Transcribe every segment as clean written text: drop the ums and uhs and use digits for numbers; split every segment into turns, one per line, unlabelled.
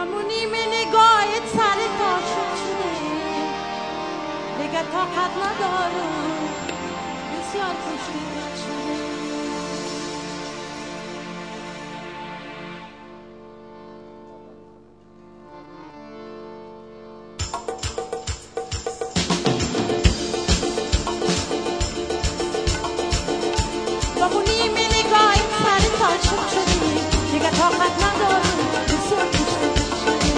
همونی من نگاهت سر تاشم شده دیگه طاقت ندارم بسیار خوشگل شده همونی من نگاهت سر تاشم شده دیگه طاقت ندارم بسیار خوشگل شده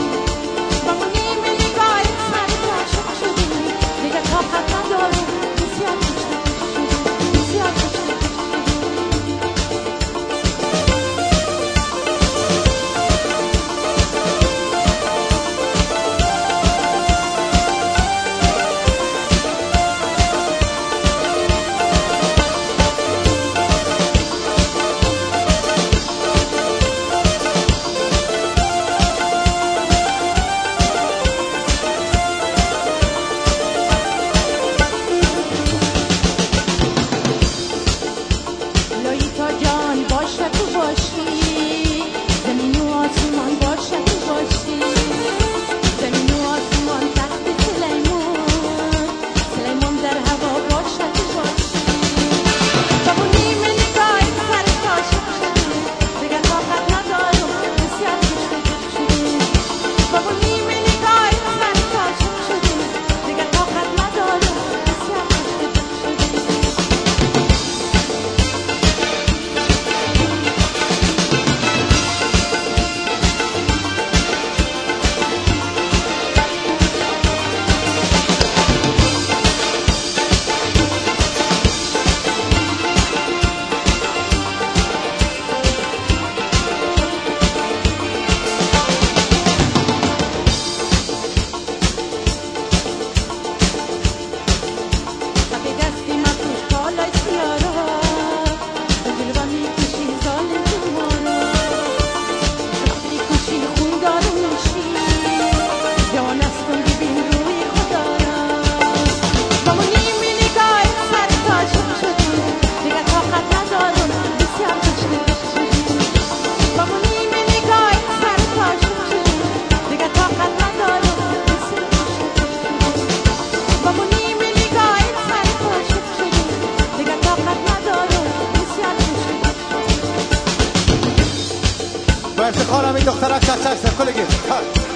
همونی من نگاهت سر تاشم شده دیگه طاقت ندارم بسیار خوشگل شده بسیار خوشگل
با افتخارم این دخترک چشم کلگی